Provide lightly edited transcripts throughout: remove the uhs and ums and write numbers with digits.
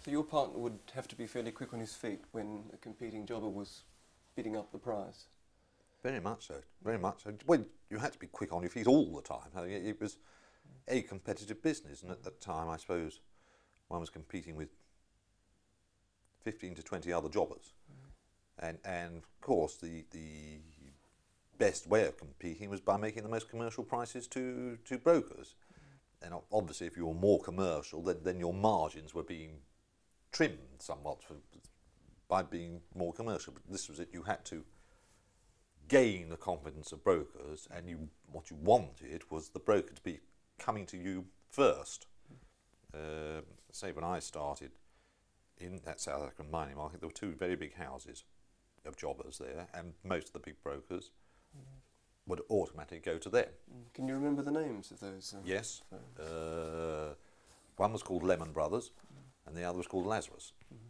So your partner would have to be fairly quick on his feet when a competing jobber was bidding up the price. Very much so, very much so. Well, you had to be quick on your feet all the time. I mean, it was a competitive business, and at that time, I suppose, one was competing with 15 to 20 other jobbers. And of course, the best way of competing was by making the most commercial prices to brokers. And obviously, if you were more commercial, then your margins were being trimmed somewhat by being more commercial. But this was it, you had to gain the confidence of brokers, and what you wanted was the broker to be coming to you first. Say when I started in that South African mining market, there were two very big houses of jobbers there, and most of the big brokers would automatically go to them. Can you remember the names of those? Yes. firms? One was called Lemon Brothers, and the other was called Lazarus.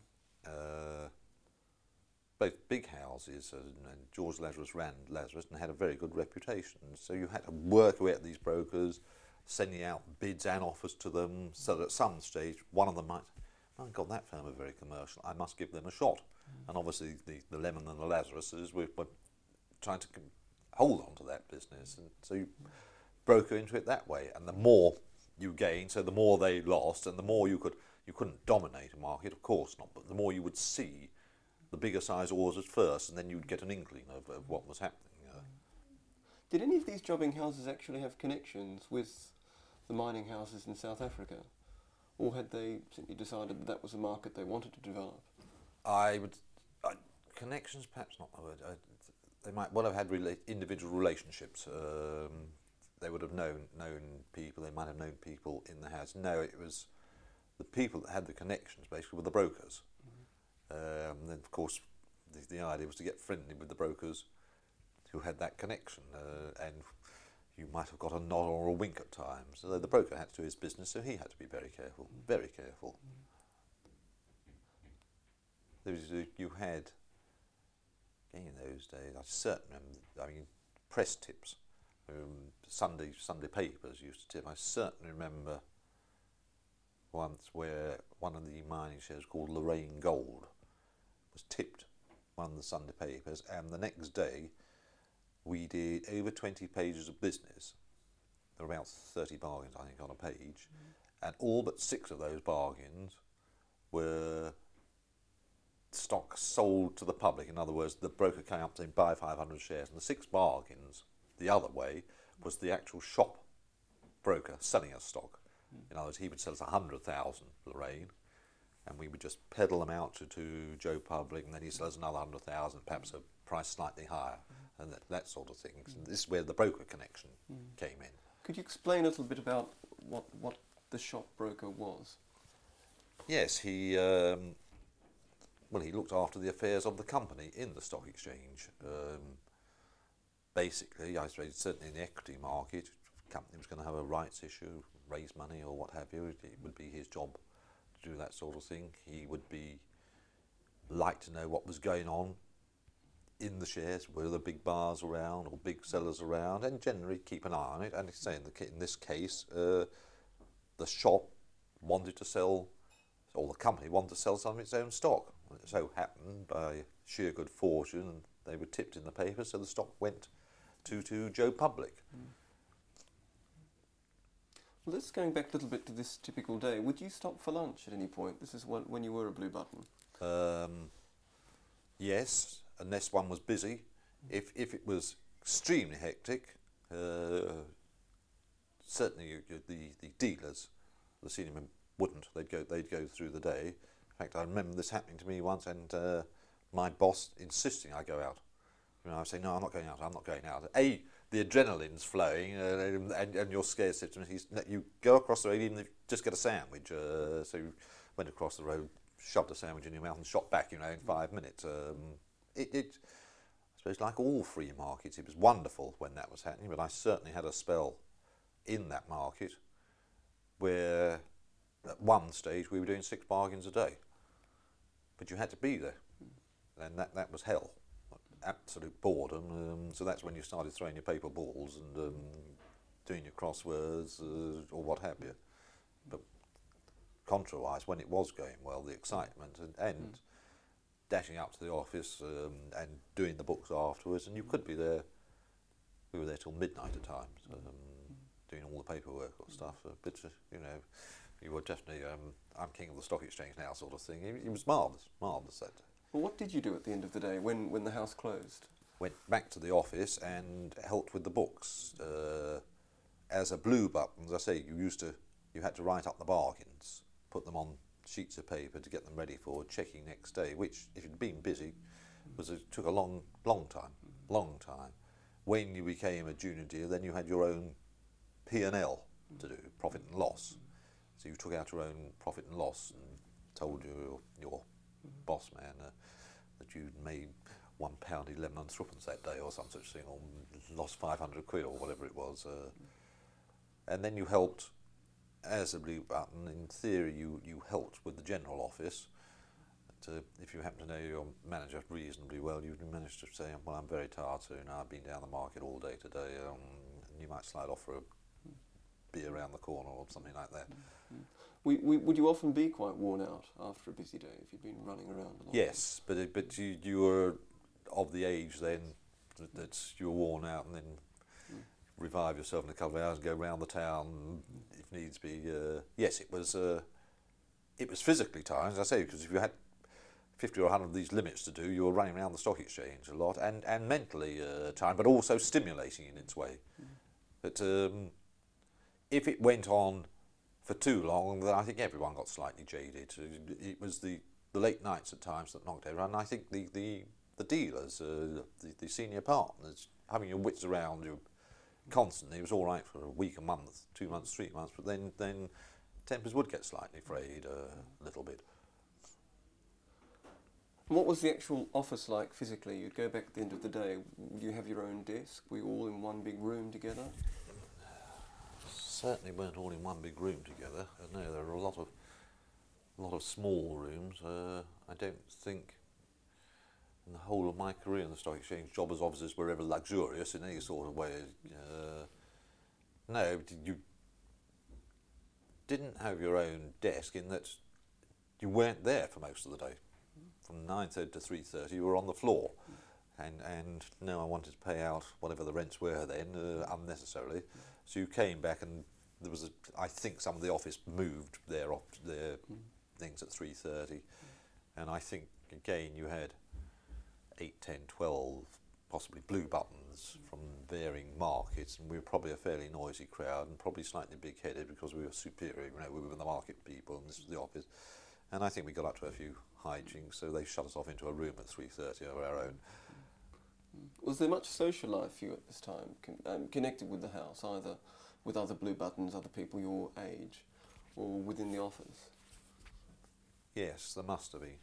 Both big houses, and George Lazarus ran Lazarus and had a very good reputation. So you had to work away at these brokers, sending out bids and offers to them, so that at some stage one of them might, oh God, that firm are very commercial, I must give them a shot. And obviously the Lemon and the Lazaruses were trying to hold on to that business, and so you broker into it that way. And the more you gained, so the more they lost, and the more you couldn't dominate a market, of course not, but the more you would see the bigger size orders first, and then you'd get an inkling of what was happening. Did any of these jobbing houses actually have connections with the mining houses in South Africa? Or had they simply decided that was a market they wanted to develop? Connections, perhaps not the word. They might well have had individual relationships. They would have known people. They might have known people in the house. No, it was the people that had the connections, basically, were the brokers. Then, of course, the idea was to get friendly with the brokers who had that connection, and you might have got a nod or a wink at times. So the broker had to do his business, so he had to be very careful, very careful. You had, in those days, I certainly remember, I mean, press tips, Sunday papers used to tip. I certainly remember once where one of the mining shares called Lorraine Gold was tipped one of the Sunday papers, and the next day we did over 20 pages of business. There were about 30 bargains, I think, on a page, and all but 6 of those bargains were stock sold to the public. In other words, the broker came up saying buy 500 shares, and the 6 bargains the other way was the actual shop broker selling us stock. In other words, he would sell us 100,000 Lorraine, and we would just peddle them out to Joe Public, and then he'd sell us another 100,000, perhaps a price slightly higher, and that sort of thing. So this is where the broker connection came in. Could you explain a little bit about what the shop broker was? Yes, he looked after the affairs of the company in the stock exchange. Basically, I suppose certainly in the equity market, if the company was going to have a rights issue, raise money or what have you, it would be his job to do that sort of thing. He would like to know what was going on in the shares, were there big buyers around or big sellers around, and generally keep an eye on it. And he's saying in this case, the shop wanted to sell, or the company wanted to sell some of its own stock. And it so happened, by sheer good fortune, they were tipped in the paper, so the stock went to Joe Public. Well, let's going back a little bit to this typical day. Would you stop for lunch at any point? This is when you were a Blue Button. Yes, unless one was busy. If it was extremely hectic, certainly the dealers, the senior men wouldn't. They'd go through the day. In fact, I remember this happening to me once, and my boss insisting I go out. You know, I was saying, no, I'm not going out. I'm not going out. The adrenaline's flowing, and you're scared. Said to me, you go across the road, even if you just get a sandwich. So you went across the road, shoved a sandwich in your mouth, and shot back. In 5 minutes. I suppose, like all free markets, it was wonderful when that was happening. But I certainly had a spell in that market where, at one stage, we were doing 6 bargains a day. But you had to be there, and that was hell. Absolute boredom. So that's when you started throwing your paper balls and doing your crosswords or what have you. But contra-wise, when it was going well, the excitement and dashing up to the office and doing the books afterwards, and you could be there. We were there till midnight at times, doing all the paperwork or stuff. But you know, you were definitely I'm king of the stock exchange now sort of thing. It was marvellous, marvellous that day. Well, what did you do at the end of the day when the house closed? Went back to the office and helped with the books. As a blue button, as I say, you had to write up the bargains, put them on sheets of paper to get them ready for checking next day, which, if you'd been busy, took a long time. When you became a junior dealer, then you had your own P&L to do, profit and loss. So you took out your own profit and loss and told your boss man that you'd made £1.11 threepence that day or some such thing, or lost 500 quid or whatever it was. And then you helped, as a blue button, in theory you helped with the general office. If you happen to know your manager reasonably well, you'd manage to say, well, I'm very tired soon, I've been down the market all day today, and you might slide off for a beer around the corner or something like that. Would you often be quite worn out after a busy day if you'd been running around a lot? Yes, but you were of the age then that you were worn out, and then revive yourself in a couple of hours and go round the town if needs be. Yes, it was physically tiring, as I say, because if you had 50 or 100 of these limits to do, you were running around the stock exchange a lot, and mentally tiring, but also stimulating in its way. But if it went on for too long, then I think everyone got slightly jaded. It was the late nights at times that knocked everyone, and I think the dealers, the senior partners, having your wits around you constantly was all right for a week, a month, 2 months, 3 months, but then tempers would get slightly frayed a little bit. What was the actual office like physically? You'd go back at the end of the day. Would you have your own desk? Were you all in one big room together? Certainly weren't all in one big room together. No, there were a lot of small rooms. I don't think in the whole of my career in the stock exchange, jobbers' offices were ever luxurious in any sort of way. No, you didn't have your own desk in that you weren't there for most of the day. From 9:30 to 3:30 you were on the floor, and no one wanted to pay out whatever the rents were then unnecessarily. So you came back, and there was I think some of the office moved their things at 3:30, and I think again you had 8, 10, 12 possibly blue buttons from varying markets, and we were probably a fairly noisy crowd and probably slightly big-headed because we were superior. You know, we were the market people and this was the office, and I think we got up to a few hijinks, so they shut us off into a room at 3:30 of our own. Was there much social life for you at this time, connected with the house, either with other blue buttons, other people your age, or within the office? Yes, there must have been.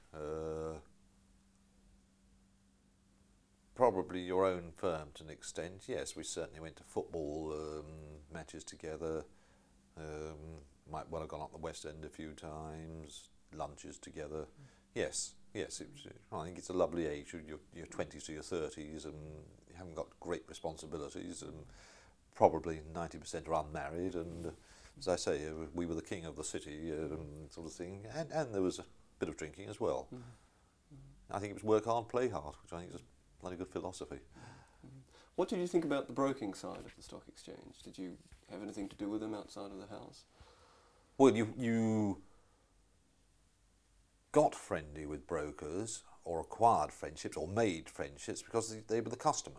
Probably your own firm to an extent. Yes, we certainly went to football matches together. Might well have gone up the West End a few times, lunches together. Yes, I think it's a lovely age. Your 20s to your 30s, and you haven't got great responsibilities, and probably 90% are unmarried, and as I say, we were the king of the city, sort of thing, and there was a bit of drinking as well. I think it was work hard, play hard, which I think is a bloody good philosophy. What did you think about the broking side of the stock exchange? Did you have anything to do with them outside of the house? Well, you got friendly with brokers, or acquired friendships, or made friendships because they were the customer.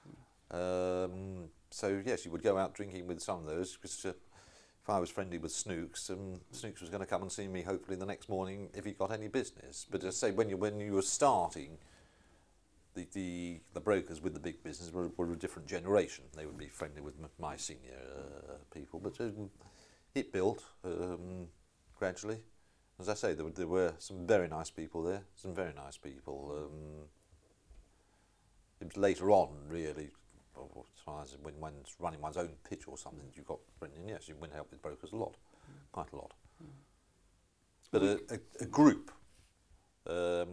So yes, you would go out drinking with some of those, because if I was friendly with Snooks, Snooks was going to come and see me hopefully the next morning if he got any business. But as I say, when you were starting, the brokers with the big business were a different generation. They would be friendly with my senior people, but it built gradually. As I say, there were some very nice people there, some very nice people. It was later on, really, as far as when one's running one's own pitch or something, you got Brendan, yes, you went out with brokers a lot, quite a lot. But a group of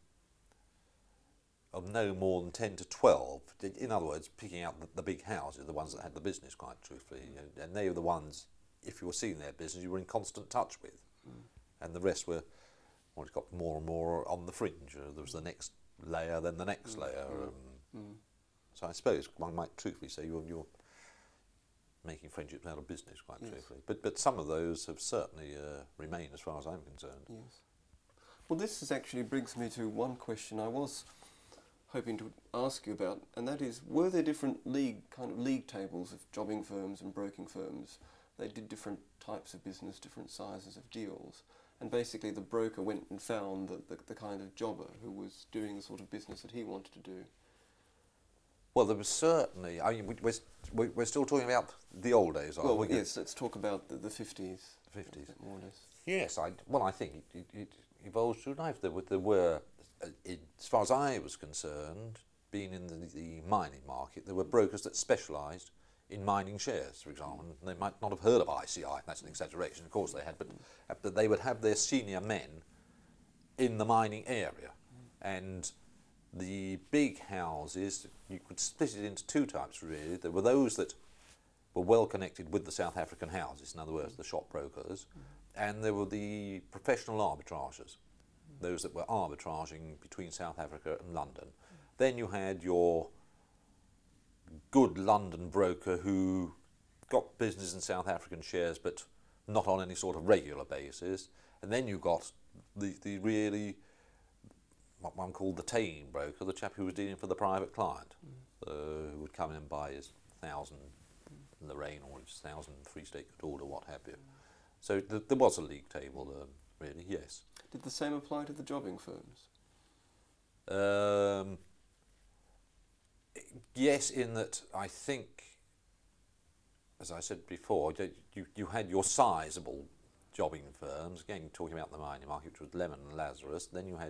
no more than 10 to 12, in other words, picking out the big houses, the ones that had the business, quite truthfully, and they were the ones, if you were seeing their business, you were in constant touch with. and the rest were, well, it got more and more on the fringe. There was the next layer, then the next layer. So I suppose one might truthfully say you're making friendships out of business, quite truthfully. But some of those have certainly remained, as far as I'm concerned. Yes. Well, this actually brings me to one question I was hoping to ask you about, and that is, were there different league tables of jobbing firms and broking firms? They did different types of business, different sizes of deals, and basically the broker went and found the kind of jobber who was doing the sort of business that he wanted to do. Well, there was certainly, I mean, we're still talking about the old days, aren't we? Yes, let's talk about the 50s. 50s. More or less. Yes, I think it evolved through life. There were as far as I was concerned, being in the mining market, there were brokers that specialised in mining shares, for example. And they might not have heard of ICI, that's an exaggeration, of course they had, but they would have their senior men in the mining area. And the big houses, you could split it into two types really. There were those that were well connected with the South African houses, in other words, the shop brokers, and there were the professional arbitragers, those that were arbitraging between South Africa and London. Then you had your good London broker who got business in South African shares but not on any sort of regular basis. And then you got the really, what one called the tame broker, the chap who was dealing for the private client, who would come in and buy his 1,000 in the rain or his 1,000 Free State could order, what have you. So there was a league table, really, yes. Did the same apply to the jobbing firms? Yes, in that I think, as I said before, you had your sizable jobbing firms, again talking about the mining market, which was Lemon and Lazarus. Then you had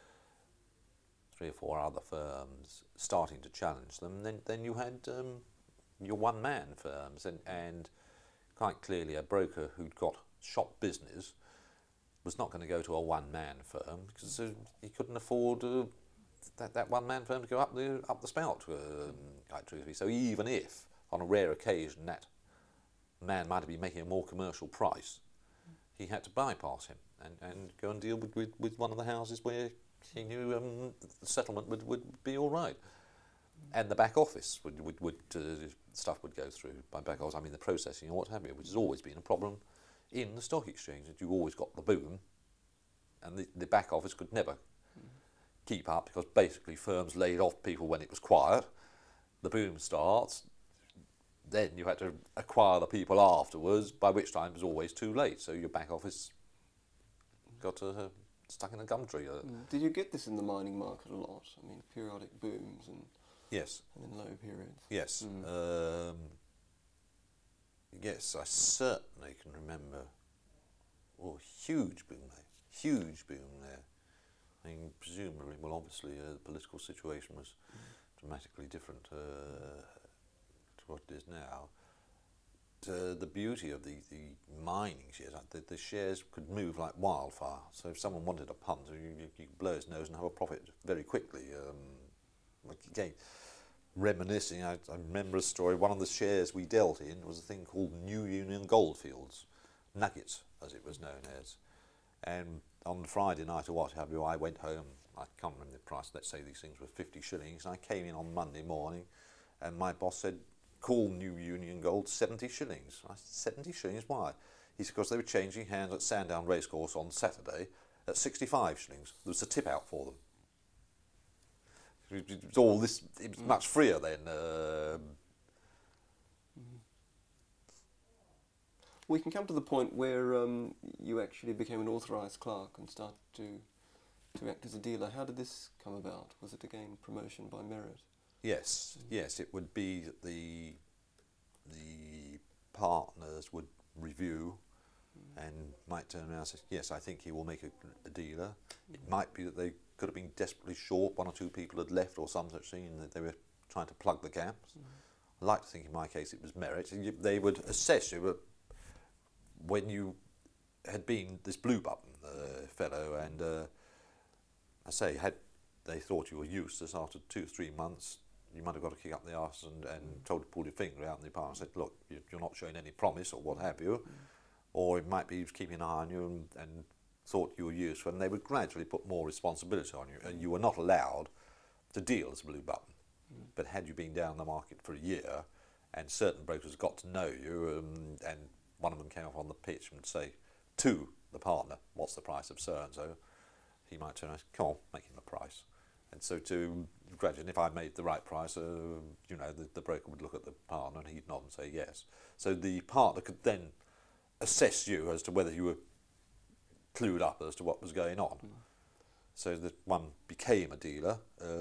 3 or 4 other firms starting to challenge them. Then you had your one-man firms, and quite clearly a broker who'd got shop business was not going to go to a one-man firm because he couldn't afford that one-man firm to go up the spout, quite truthfully. So even if, on a rare occasion, that man might have been making a more commercial price, he had to bypass him and go and deal with one of the houses where he knew the settlement would be all right. And the back office stuff would go through. By back office, I mean the processing or what have you, which has always been a problem in the stock exchange, that you always got the boom, and the back office could never keep up because basically firms laid off people when it was quiet. The boom starts, then you had to acquire the people afterwards, by which time it was always too late. So your back office got stuck in a gum tree. Did you get this in the mining market a lot? I mean, periodic booms and yes, and then low periods. Yes. Yes, I certainly can remember. Oh, huge boom there. Huge boom there. I mean, presumably, well, obviously, the political situation was dramatically different to what it is now. The beauty of the mining shares, the shares could move like wildfire. So if someone wanted a punt, you could blow his nose and have a profit very quickly. Again, reminiscing, I remember a story. One of the shares we dealt in was a thing called New Union Goldfields, Nuggets, as it was known as. And on Friday night or what have you, I went home. I can't remember the price. Let's say these things were 50 shillings. I came in on Monday morning, and my boss said, "Call New Union Gold 70 shillings." I said, 70 shillings? Why? He said, because they were changing hands at Sandown Racecourse on Saturday at 65 shillings. There was a tip out for them. It was all this. It was much freer then. We can come to the point where you actually became an authorised clerk and started to act as a dealer. How did this come about? Was it again promotion by merit? Yes, yes, it would be that the partners would review and might turn around and say, yes, I think he will make a dealer. It might be that they could have been desperately short, 1 or 2 people had left or some such thing, and that they were trying to plug the gaps. I like to think in my case it was merit. They would assess you when you had been this blue button fellow, and I say, had they thought you were useless after 2 or 3 months, you might have got a kick up the arse and told to pull your finger out, and the department said, look, you're not showing any promise or what have you. Or it might be he was keeping an eye on you and thought you were useful, and they would gradually put more responsibility on you, and you were not allowed to deal as a blue button. But had you been down the market for a year, and certain brokers got to know you, and one of them came up on the pitch and would say to the partner, "What's the price of so and so?" He might turn around and say, "Come on, make him a price." And so to gradually, if I made the right price, you know, the broker would look at the partner and he'd nod and say yes. So the partner could then assess you as to whether you were clued up as to what was going on. So that one became a dealer,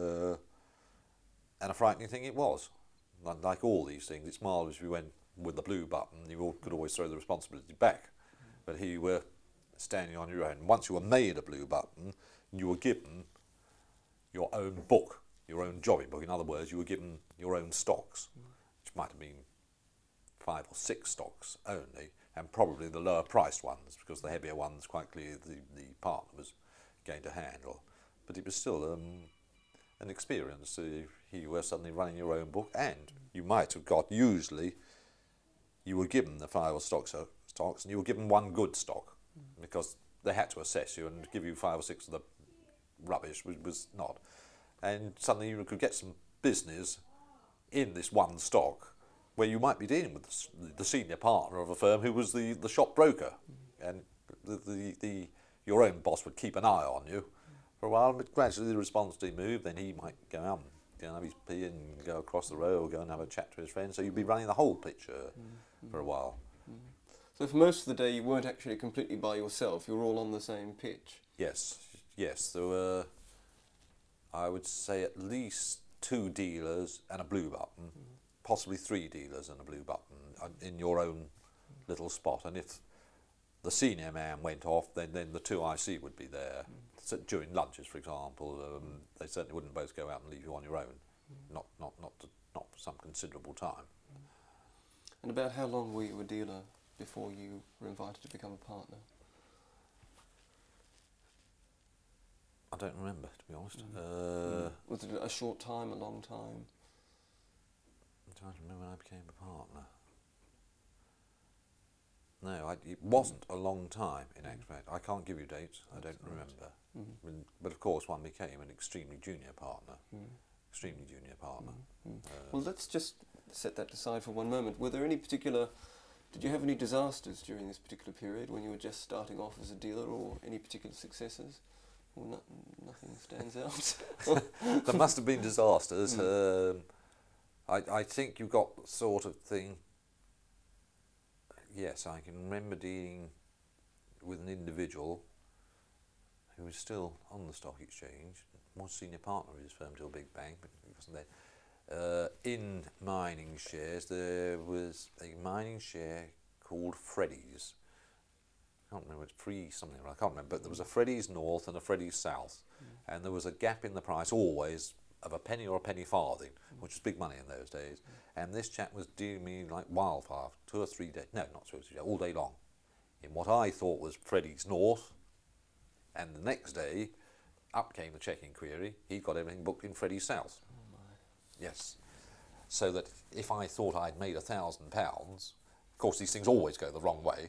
and a frightening thing it was. Like all these things, it's marvellous if you went with the blue button, you could always throw the responsibility back. But here you were standing on your own. Once you were made a blue button, you were given your own book, your own jobbing book. In other words, you were given your own stocks, which might have been 5 or 6 stocks only, and probably the lower priced ones, because the heavier ones quite clearly the partner was going to handle. But it was still an experience. You were suddenly running your own book, and you might have got, usually, you were given the 5 or stocks, and you were given one good stock, because they had to assess you and give you 5 or 6 of the rubbish, which was not. And suddenly you could get some business in this one stock, where you might be dealing with the senior partner of a firm who was the shop broker, and your own boss would keep an eye on you for a while, but gradually the responsibility moved, then he might go out and go and have his pee and go across the road or go and have a chat to his friends, so you'd be running the whole picture for a while. So for most of the day you weren't actually completely by yourself, you were all on the same pitch? Yes, there were, I would say, at least 2 dealers and a blue button, possibly 3 dealers and a blue button in your own little spot, and if the senior man went off, then the 2 IC would be there. So during lunches, for example, they certainly wouldn't both go out and leave you on your own, not for some considerable time. And about how long were you a dealer before you were invited to become a partner? I don't remember, to be honest. Was it a short time, a long time? I'm trying to remember when I became a partner. No, it wasn't a long time, in actual fact. I can't give you dates, I don't remember. But of course one became an extremely junior partner. Extremely junior partner. Well, let's just set that aside for one moment. Were there any particular, did you have any disasters during this particular period when you were just starting off as a dealer, or any particular successes? Well, nothing stands out. There must have been disasters. I think you got the sort of thing. Yes, I can remember dealing with an individual who was still on the stock exchange, was senior partner of his firm till Big Bang, but he wasn't there. In mining shares, there was a mining share called Freddy's. I can't remember, it's free something, I can't remember, but there was a Freddy's North and a Freddy's South, and there was a gap in the price always of a penny or a penny farthing, which was big money in those days. And this chap was dealing me like wildfire, 2 or 3 days, no, not 2 or 3 days, all day long, in what I thought was Freddy's North. And the next day, up came the checking query, he'd got everything booked in Freddy's South. Oh my. Yes. So that if I thought I'd made £1,000, of course these things always go the wrong way.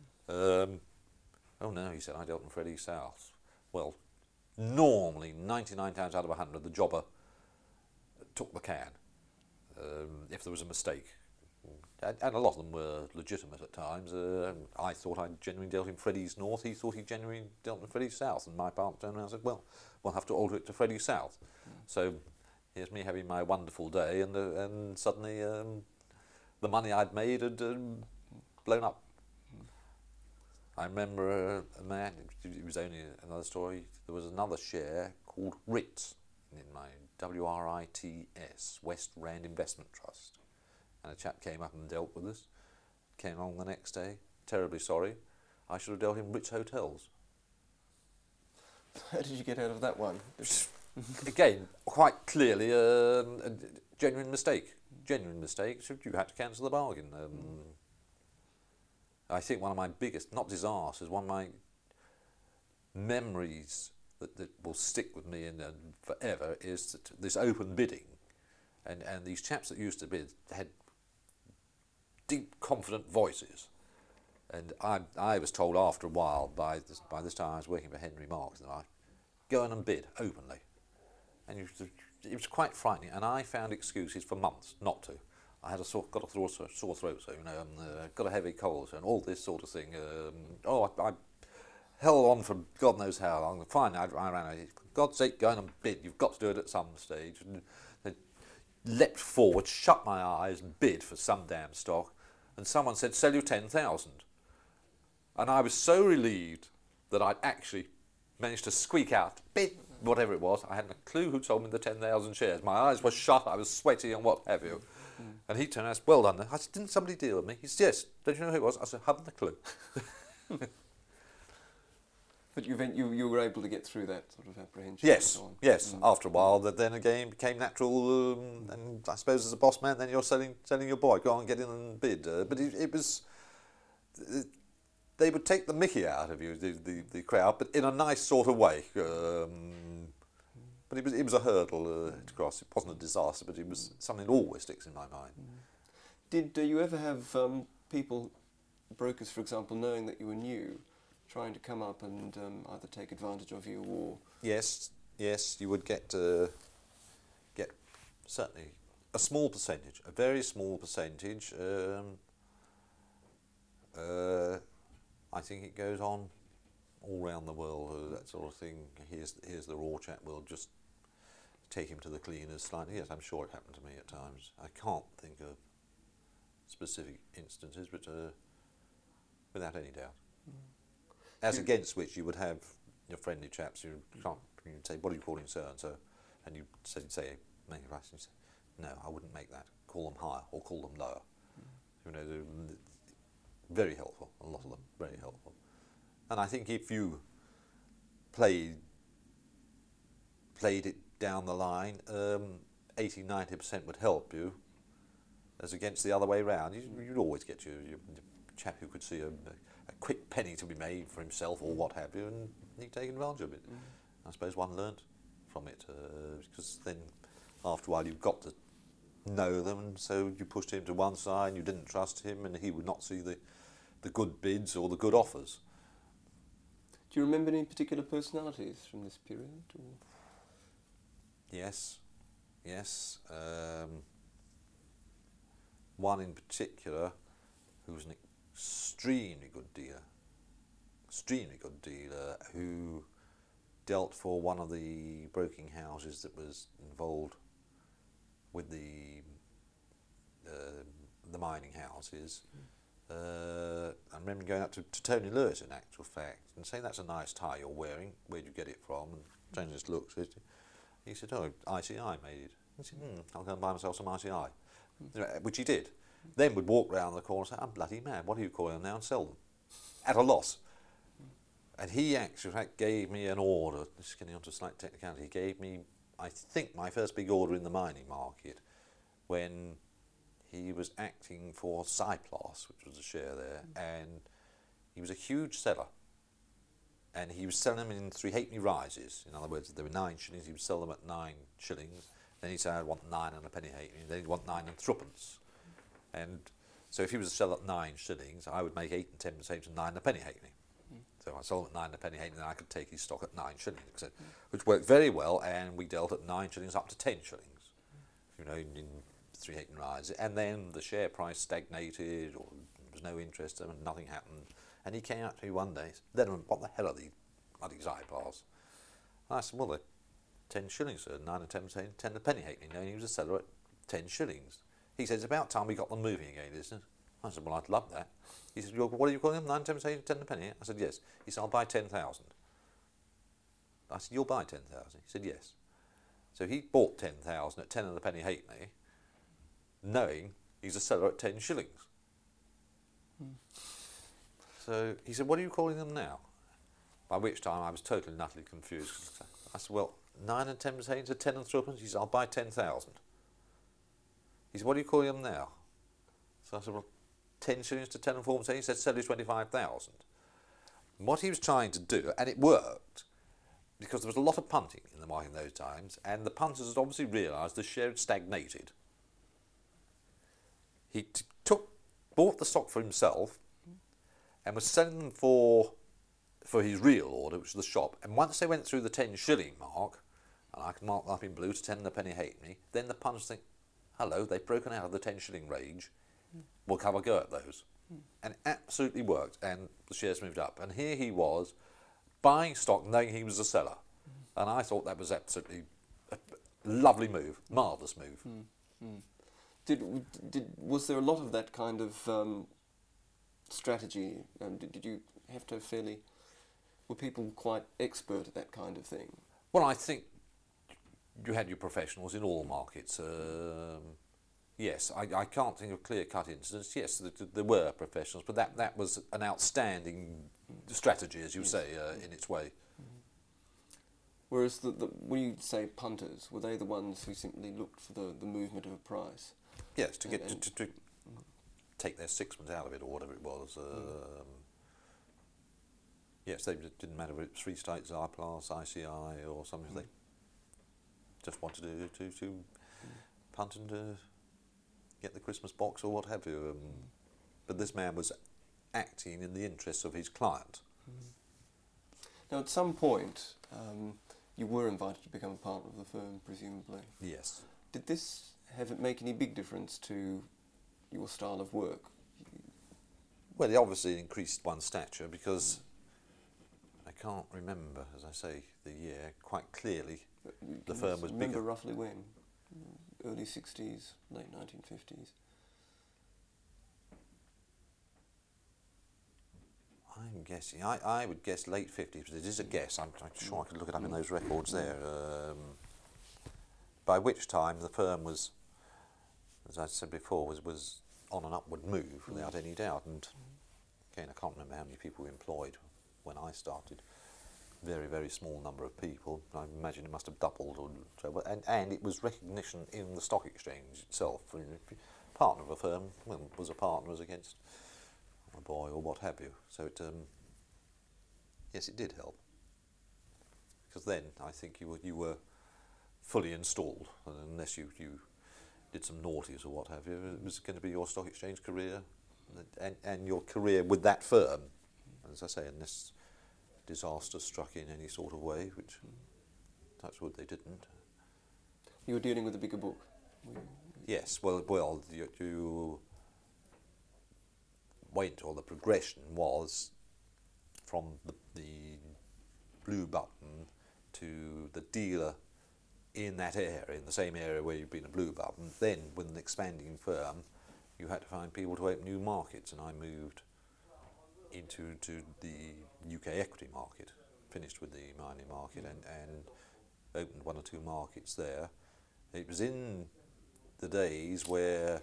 Oh no, he said, I dealt in Freddy's South. Well, normally 99 times out of 100 the jobber took the can if there was a mistake, and a lot of them were legitimate at times. I thought I genuinely dealt in Freddy's North, he thought he genuinely dealt in Freddy's South, and my partner turned around and said, well, we'll have to alter it to Freddy's South. So here's me having my wonderful day, and suddenly the money I'd made had blown up. I remember a man, it was only another story, there was another share called RITS, in my WRITS, West Rand Investment Trust. And a chap came up and dealt with us, came along the next day, terribly sorry, I should have dealt in Ritz Hotels. How did you get out of that one? Again, quite clearly a genuine mistake. Genuine mistake, so you had to cancel the bargain. I think one of my biggest, not disasters, one of my memories that will stick with me and forever is this open bidding. And these chaps that used to bid had deep, confident voices. And I was told after a while, by this time I was working for Henry Marks, that I go in and bid openly. And it was quite frightening, and I found excuses for months not to. I had got a sore throat, so got a heavy cold, and all this sort of thing. I held on for God knows how long. Finally, I ran out. For God's sake, go in and bid. You've got to do it at some stage. And I leapt forward, shut my eyes, and bid for some damn stock. And someone said, "Sell you 10,000." And I was so relieved that I'd actually managed to squeak out, bid whatever it was. I hadn't a clue who told me the 10,000 shares. My eyes were shut, I was sweaty and what have you. And he turned and asked, "Well done." I said, "Didn't somebody deal with me?" He said, "Yes." "Don't you know who it was?" I said, "Haven't a clue." But you were able to get through that sort of apprehension. Yes, and so on. yes. After a while, that then again became natural, and I suppose as a boss man, then you're selling your boy. Go on, get in and bid. But it was, they would take the mickey out of you, the crowd, but in a nice sort of way. But it was a hurdle to cross. It wasn't a disaster, but it was something that always sticks in my mind. Did you ever have people, brokers for example, knowing that you were new, trying to come up and either take advantage of you or... Yes, you would get certainly a small percentage, a very small percentage. I think it goes on all around the world, that sort of thing. Here's the raw chap, we'll just take him to the cleaners slightly. Yes, I'm sure it happened to me at times. I can't think of specific instances, but without any doubt. As against which you would have your friendly chaps who can't, you'd say, "What are you calling so and so?" And you say, make a price, and you say, "No, I wouldn't make that. Call them higher or call them lower." They're very helpful. A lot of them very helpful. And I think if you played it down the line, 80-90% would help you, as against the other way round. You'd always get your chap who could see a quick penny to be made for himself or what have you, and he'd take advantage of it. I suppose one learnt from it, because then after a while you've got to know them, and so you pushed him to one side, you didn't trust him, and he would not see the good bids or the good offers. Do you remember any particular personalities from this period? Or? Yes. One in particular who was an extremely good dealer, who dealt for one of the broking houses that was involved with the mining houses. I remember going up to Tony Lewis, in actual fact, and saying, "That's a nice tie you're wearing. Where'd you get it from?" And Tony just looked at it. He said, "Oh, ICI made it." He said, "I'll go and buy myself some ICI," which he did. Then would walk round the corner and say, "I'm bloody mad. What are you calling them now?" and sell them at a loss. And he actually, in fact, gave me an order. This is getting onto a slight technicality. He gave me, I think, my first big order in the mining market when he was acting for Cyplas, which was a share there, and he was a huge seller. And he was selling them in 3 halfpenny rises. In other words, if they were 9 shillings, he would sell them at 9 shillings. Then he'd say, "I want 9 and a penny halfpenny." Then he'd want 9 and threepence. And so if he was to sell at 9 shillings, I would make 8 and 10% and 9 and a penny halfpenny. So I sold at 9 and a penny halfpenny, then I could take his stock at 9 shillings, which worked very well, and we dealt at 9 shillings up to 10 shillings, in 3 halfpenny rises. And then the share price stagnated, or there was no interest, and nothing happened. And he came up to me one day and said, "Then what the hell are these bloody Cyplas?" And I said, "Well, they're 10 shillings, sir, 9 and 10%, 10 and a penny halfpenny." And he was a seller at 10 shillings. He said, "It's about time we got them moving again, isn't it?" I said, "Well, I'd love that." He said, "What are you calling them, 9, 10%, 10 and a penny?" I said, "Yes." He said, "I'll buy 10,000. I said, "You'll buy 10,000? He said, "Yes." So he bought 10,000 at 10 and a penny halfpenny, knowing he's a seller at 10 shillings. So he said, "What are you calling them now?" By which time I was totally and utterly confused. I said, "Well, 9 and 10% are 10 and threepence." He said, "I'll buy 10,000. He said, "What are you calling them now?" So I said, "Well, 10 shillings to 10 and 4%. He said, "Sell you 25,000. What he was trying to do, and it worked, because there was a lot of punting in the market in those times, and the punters had obviously realised the share had stagnated. He bought the stock for himself, and was selling them for his real order, which was the shop. And once they went through the 10 shilling mark, and I can mark them up in blue to 10 and a penny halfpenny, then the punters think, hello, they've broken out of the 10 shilling range, we'll have a go at those. And it absolutely worked, and the shares moved up. And here he was, buying stock knowing he was a seller. And I thought that was absolutely a lovely move, marvellous move. Was there a lot of that kind of strategy? Did you have to were people quite expert at that kind of thing? Well, I think you had your professionals in all markets. Yes, I can't think of clear-cut incidents. Yes, there were professionals, but that was an outstanding strategy, as you say, in its way. Whereas when you say punters, were they the ones who simply looked for the movement of a price? Yes, to take their sixpence out of it or whatever it was. Yes, they didn't matter whether it was Free State, Zyplas, ICI or something. They just wanted to punt and get the Christmas box or what have you. But this man was acting in the interests of his client. Now, at some point, you were invited to become a partner of the firm, presumably. Yes. Did this make any big difference to your style of work? Well, it obviously increased one's stature because I can't remember, as I say, the year quite clearly. The firm was bigger. Remember roughly when? Early 60s, late 1950s? I'm guessing. I would guess late 50s, but it is a guess. I'm sure I could look it up in those records there. By which time the firm was, as I said before, was on an upward move without any doubt. And again, I can't remember how many people we employed when I started. Very, very small number of people. I imagine it must have doubled, or so. And it was recognition in the stock exchange itself. Partner of a firm, well, was a partner as against a boy or what have you. So it, yes, it did help. Because then I think you were fully installed, unless you did some naughties or what have you. It was going to be your stock exchange career, and your career with that firm. As I say, unless disaster struck in any sort of way, which, touch wood, they didn't. You were dealing with a bigger book? Yes, well, you went, or the progression was from the blue button to the dealer in that area, in the same area where you've been a blue button. Then, with an expanding firm, you had to find people to open new markets, and I moved into the UK equity market, finished with the mining market, and opened one or two markets there. It was in the days where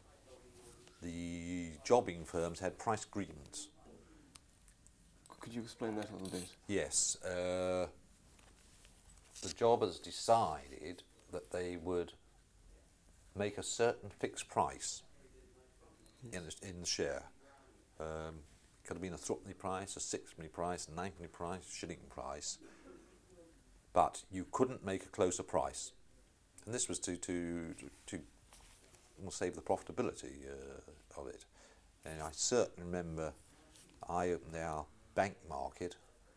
the jobbing firms had price agreements. Could you explain that a little bit? Yes. The jobbers decided that they would make a certain fixed price in the share. Could have been a threepenny price, a sixpenny price, a ninepenny price, shilling price, but you couldn't make a closer price, and this was to save the profitability of it. And I certainly remember I opened our bank market,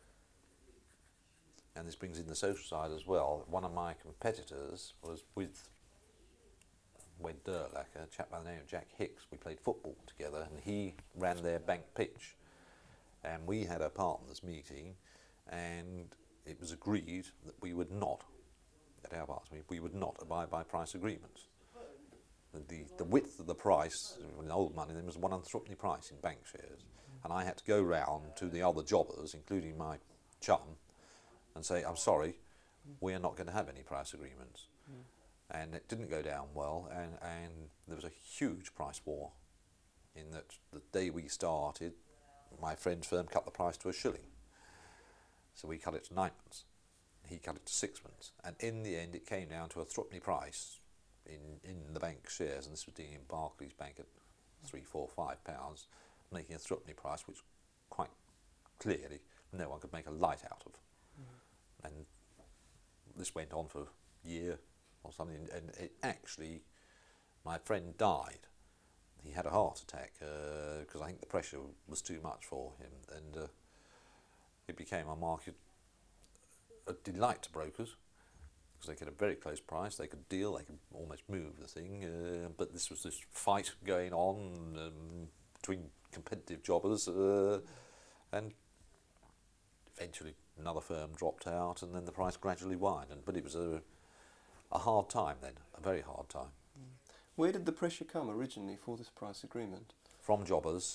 and this brings in the social side as well. One of my competitors was with Wed Durlac, a chap by the name of Jack Hicks. We played football together, and he ran their bank pitch. And we had a partners meeting, and it was agreed that we would not, at our partners meeting, we would not abide by price agreements. The width of the price, in old money, then was 1 and threepenny price in bank shares. And I had to go round to the other jobbers, including my chum, and say, I'm sorry, we are not going to have any price agreements. And it didn't go down well, and there was a huge price war, in that the day we started, my friend's firm cut the price to a shilling. So we cut it to ninepence. He cut it to sixpence. And in the end, it came down to a threepenny price in the bank shares, and this was dealing in Barclays Bank at £3, £4, £5, making a threepenny price, which quite clearly no one could make a light out of. And this went on for a year or something, and it actually, my friend died he had a heart attack because I think the pressure was too much for him, and it became a market a delight to brokers because they get a very close price, they could deal, they could almost move the thing, but this was this fight going on between competitive jobbers, and eventually another firm dropped out, and then the price gradually widened. But it was a hard time then, a very hard time. Where did the pressure come originally for this price agreement? From jobbers.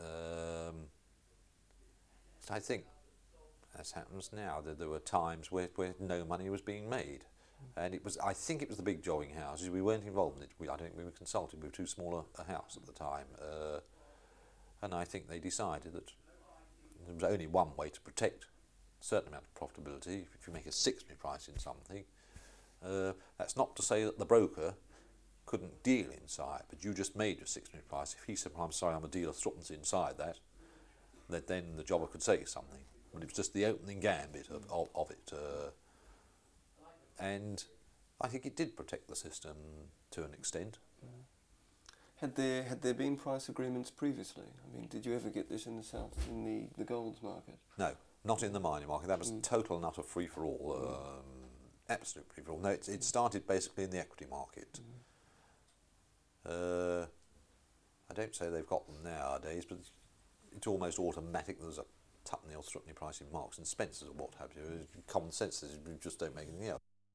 I think, as happens now, that there were times where no money was being made. And it was, I think it was the big jobbing houses. We weren't involved in it. I don't think we were consulted. We were too small a house at the time. And I think they decided that there was only one way to protect a certain amount of profitability. If you make a 6-penny price in something, that's not to say that the broker couldn't deal inside, but you just made your 6-penny price. If he said, well, I'm sorry, I'm a dealer, threepence inside that, then the jobber could say something. But it was just the opening gambit of it. And I think it did protect the system to an extent. Had there been price agreements previously? I mean, did you ever get this in the south, in the golds market? No, not in the mining market. That was total and utter free-for-all, absolute free-for-all. No, it started basically in the equity market. I don't say they've got them nowadays, but it's almost automatic. There's a 2 or 3 price in Marks and Spencers or what have you. Common sense says you just don't make anything else.